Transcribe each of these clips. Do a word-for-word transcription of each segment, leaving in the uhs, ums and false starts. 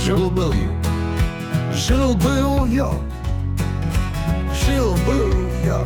Жил-был я, жил-был я, жил-был я.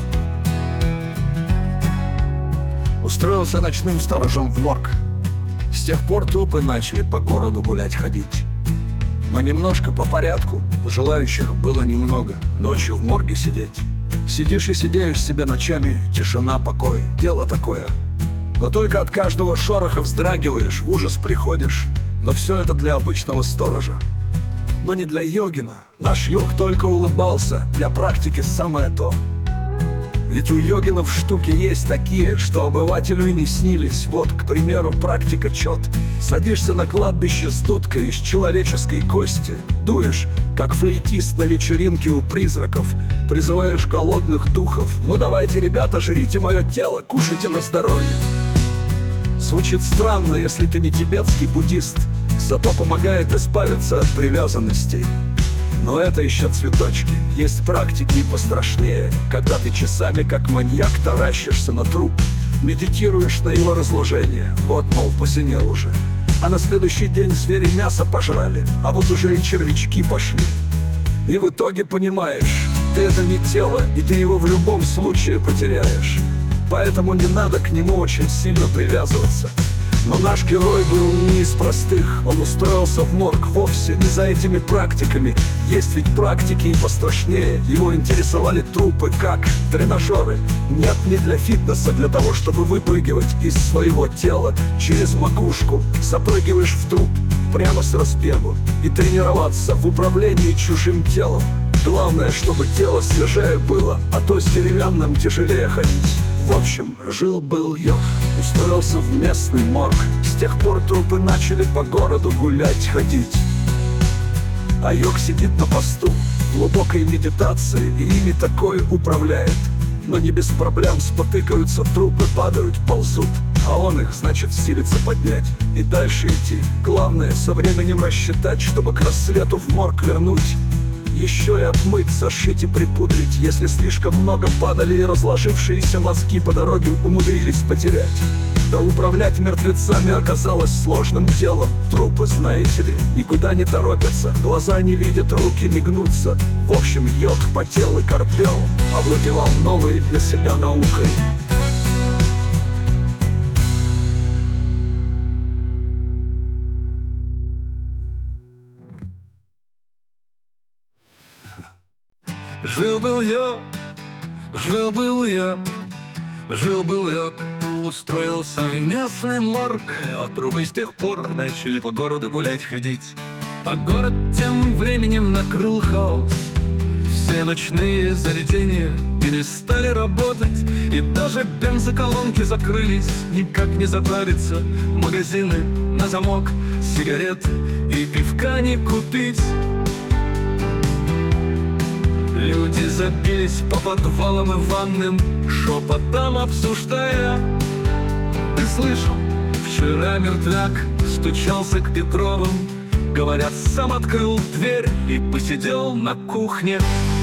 Устроился ночным сторожом в морг. С тех пор трупы начали по городу гулять ходить. Но немножко по порядку, желающих было немного ночью в морге сидеть. Сидишь и сидеешь себе ночами, тишина, покой, дело такое. Но только от каждого шороха вздрагиваешь, в ужас приходишь. Но все это для обычного сторожа, но не для йогина. Наш йог только улыбался, для практики самое то. Ведь у йогинов штуки есть такие, что обывателю и не снились. Вот, к примеру, практика чет. Садишься на кладбище с дудкой из человеческой кости, дуешь, как флейтист на вечеринке у призраков, призываешь голодных духов: ну давайте, ребята, жрите мое тело, кушайте на здоровье. Звучит странно, если ты не тибетский буддист, зато помогает избавиться от привязанностей. Но это еще цветочки. Есть практики и пострашнее, когда ты часами как маньяк таращишься на труп, медитируешь на его разложение. Вот, мол, посинел уже, а на следующий день звери мясо пожрали, а вот уже и червячки пошли. И в итоге понимаешь, ты это не тело, и ты его в любом случае потеряешь. Поэтому не надо к нему очень сильно привязываться. Но наш герой был не из простых. Он устроился в морг вовсе не за этими практиками. Есть ведь практики и пострашнее. Его интересовали трупы как тренажеры. Нет, не для фитнеса, для того, чтобы выпрыгивать из своего тела через макушку. Запрыгиваешь в труп прямо с разбегу и тренироваться в управлении чужим телом. Главное, чтобы тело свежее было, а то с деревянным тяжелее ходить. В общем, жил-был йог, устроился в местный морг. С тех пор трупы начали по городу гулять ходить. А йог сидит на посту, в глубокой медитации, и ими такое управляет. Но не без проблем спотыкаются трупы, падают, ползут, а он их, значит, силится поднять и дальше идти. Главное, со временем рассчитать, чтобы к рассвету в морг вернуть. Еще и отмыться, шить и припудрить, если слишком много падали и разложившиеся мозги по дороге умудрились потерять. Да управлять мертвецами оказалось сложным делом. Трупы, знаете ли, никуда не торопятся, глаза не видят, руки не гнутся. В общем, йог потел и корпел, овладевал новой для себя наукой. Жил-был я, жил-был я, жил-был я, устроился в местный морг. А трупы с тех пор начали по городу гулять ходить. А город тем временем накрыл хаос. Все ночные заведения перестали работать, и даже бензоколонки закрылись. Никак не затариться, магазины на замок, сигарет и пивка не купить. Люди забились по подвалам и ванным, шепотом обсуждая: ты слышал, вчера мертвяк стучался к Петровым. Говорят, сам открыл дверь и посидел на кухне.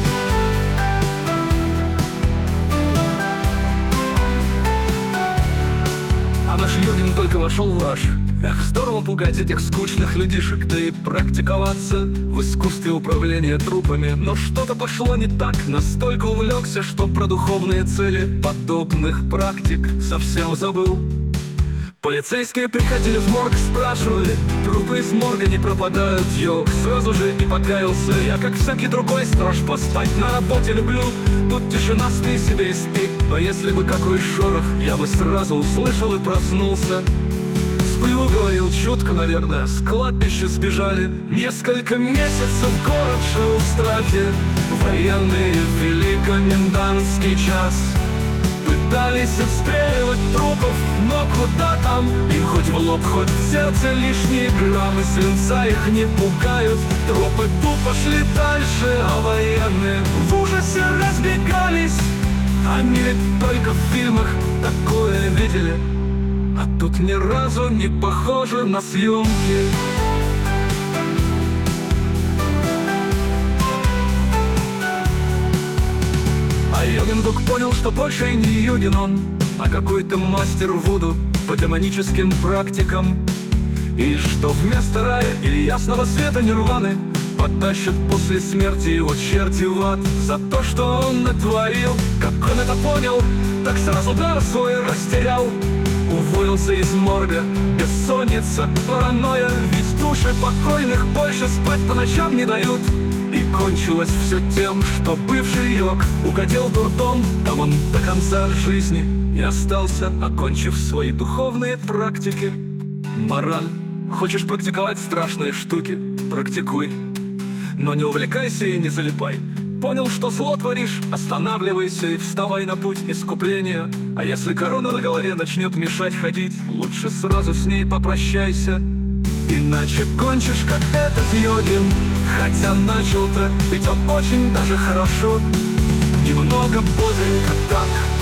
А наш йогин только вошел в раж. Эх, здорово пугать этих скучных людишек, да и практиковаться в искусстве управления трупами. Но что-то пошло не так, настолько увлекся, что про духовные цели подобных практик совсем забыл. Полицейские приходили в морг, спрашивали: трупы из морга не пропадают. Йог сразу же и покаялся: я, как всякий другой страж, поспать на работе люблю. Тут тишина, спи себе и спи. Но если бы какой шорох, я бы сразу услышал и проснулся. Сплю, говорил, чутко, наверное, с кладбища сбежали. Несколько месяцев город жил в страхе. Военные ввели комендантский час. Пытались отстреливать трупов, но куда там? Им хоть в лоб, хоть в сердце лишние граммы свинца их не пугают. Трупы тупо шли дальше, а военные в ужасе разбегались. Они ведь только в фильмах такое видели, а тут ни разу не похоже на съемки. А йогин вдруг понял, что больше не йогин он, а какой-то мастер вуду по демоническим практикам. И что вместо рая или ясного света нирваны потащат после смерти его черти в ад за то, что он натворил. Как он это понял, так сразу дар свой растерял. Уволился из морга, бессонница, паранойя, ведь души покойных больше спать по ночам не дают. И кончилось все тем, что бывший йог угодил в дурдом. Там он до конца жизни не остался, окончив свои духовные практики. Мораль: хочешь практиковать страшные штуки — практикуй, но не увлекайся и не залипай. Понял, что зло творишь — останавливайся и вставай на путь искупления. А если корона на голове начнет мешать ходить, лучше сразу с ней попрощайся. Иначе кончишь, как этот йогин. Хотя начал-то ведь он очень даже хорошо. Немного бодренько так,